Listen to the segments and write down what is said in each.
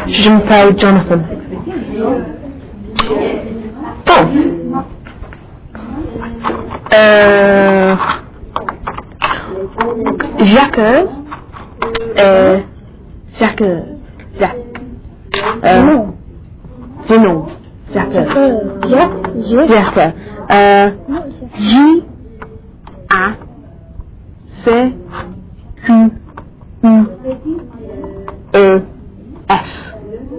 Je m'appelle Jonathan. Bon. Jacques. Jacques. Jacques. Non. Non. Jacques. Jacques. J-A-C-Q-U-E-S.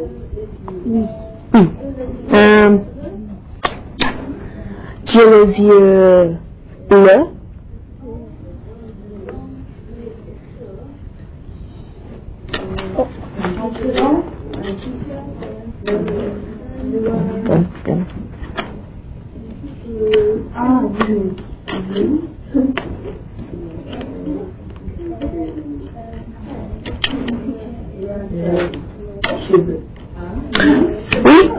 J'ai les yeux bleus. Oui.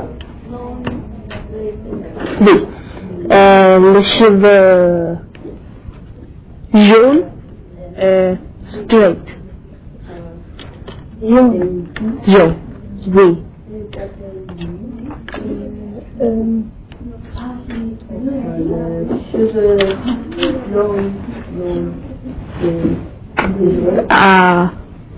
Oui. Les cheveux jaunes, straight. Jaune. Jaune. Oui. Cheveux longs, Ah.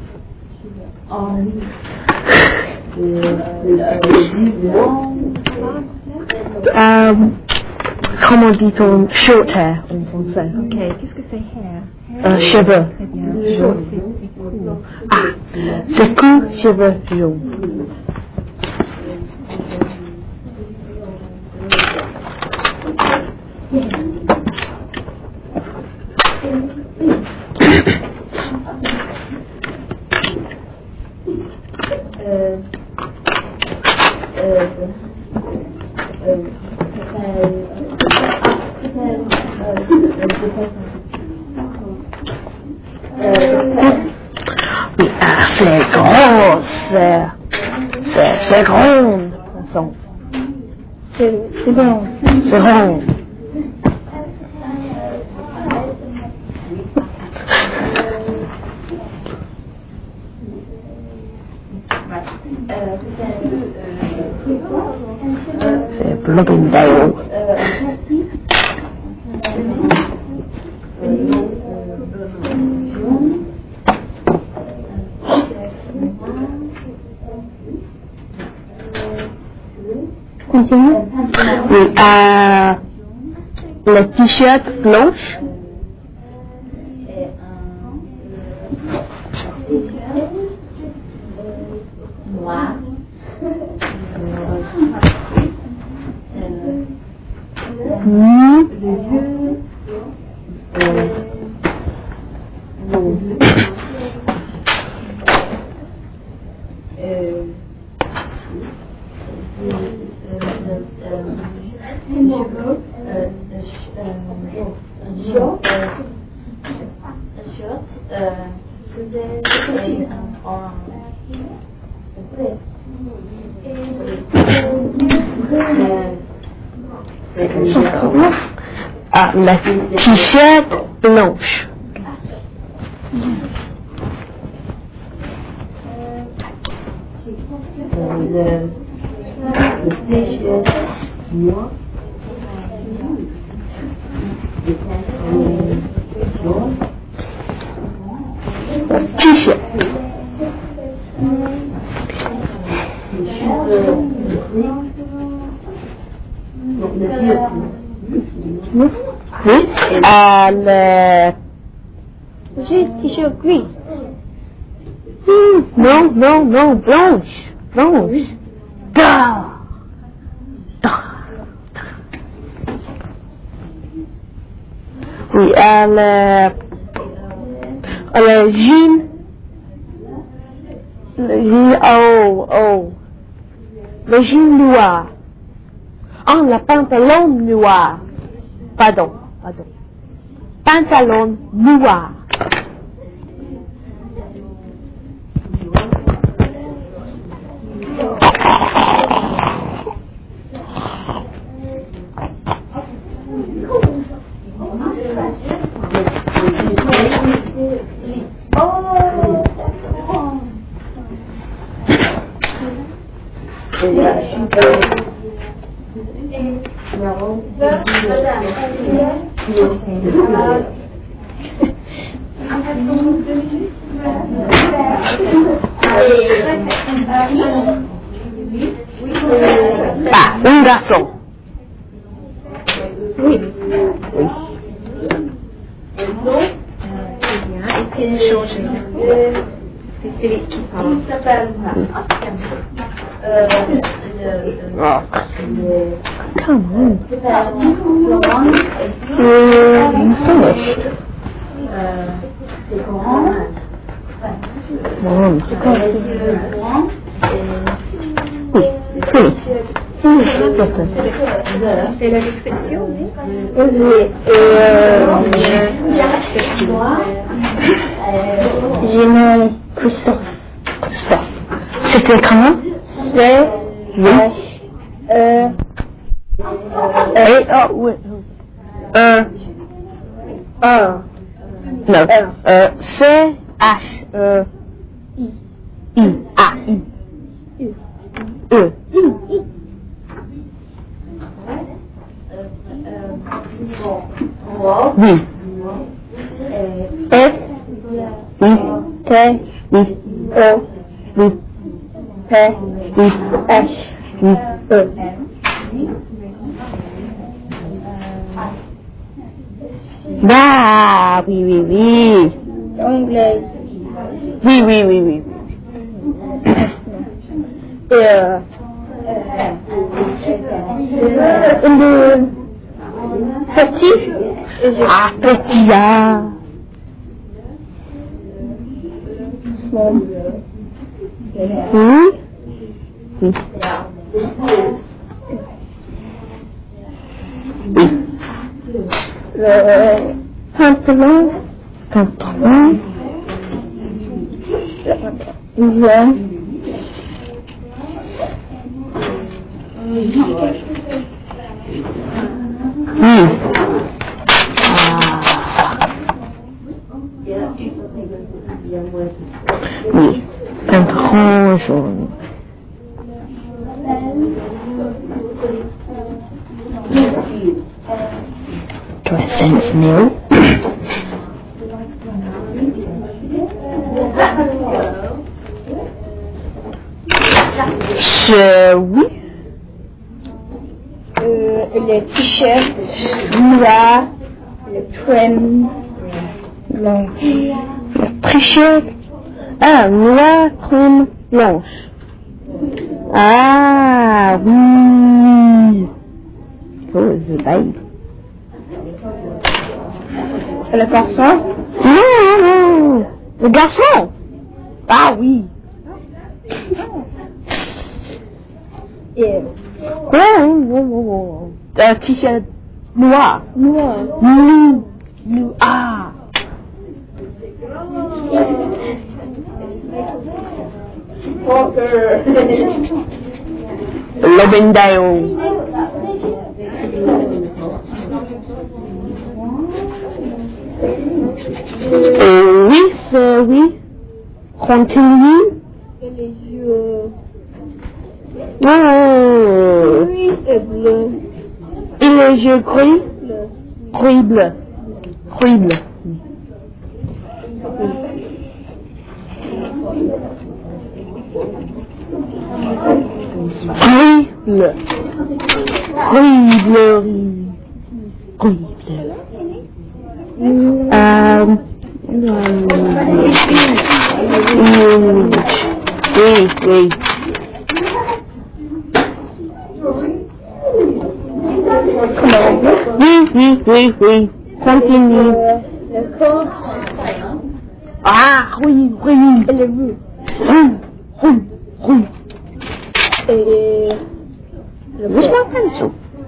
Comment dit-on short hair en français? Ok, qu'est-ce que c'est hair? Cheveux. Très bien. Jaune, c'est court. Ah, c'est court, cheveux jaunes. Oui, c'est gros, c'est grand. C'est bon. C'est rond. C'est Bloomingdale. Continue. Oui, le t-shirt blanche. noir. Ah, la t-shirt blanche. Le t-shirt noir. T-shirt. Oui. J'ai t-shirt gris. Non, non, non, blanche. Blanche. Da. Da. Oui, le jean. Le jean, oh. Le jean noir. Ah, le pantalon noir. Pardon. Pantalon noir. Ah, un garçon. Oui. Oui. Et puis une changer. C'est Philippe qui parle. Oh. Come on. Finish. Bon, c'est quoi? Oui, finish. C'est la description, oui. J'ai nom Christophe. Christophe. C'était comment? C'est oui. Non. C-H-I-A-I. E. Oui. F. Oui. T. Oui. E. Oui. P. Oui. H. Oui. E. Ah, oui, oui, oui. Anglais. Oui, oui, oui, oui. Le petit. Ah, petit, ah. Bon. Oui. Oui. Le pantalon. Pantalon. Bien. Oui. Oui. Pantalon jaune. Dressing new. Oui. Le t-shirt noir, le trim blanche. Le t-shirt. Ah, noir, trim, blanche. Ah, oui. Oh, c'est belle. C'est le garçon. Non. Le garçon. Ah, oui. Et Un t-shirt noir. noir. Ah. Lobendale. Oui, oui. Continue. Et les yeux Oh. gris et bleu. Et les yeux gris. Bleu. Gris bleu. Gris bleu. Gris bleu. Gris bleu. Gris bleu. Oui, oui. Oui. Continue. Le corps Ah, oui. et le bout. Oui. Et le Where's my pencil?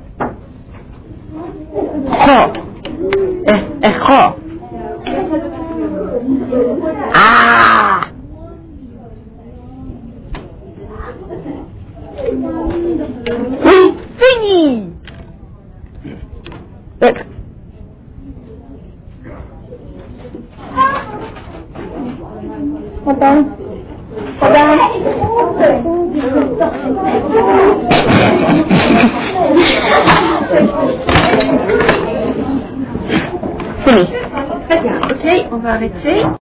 Ho. Ah. Oui, fini. Look. Papa. Fini. Très bien, ok, on va arrêter.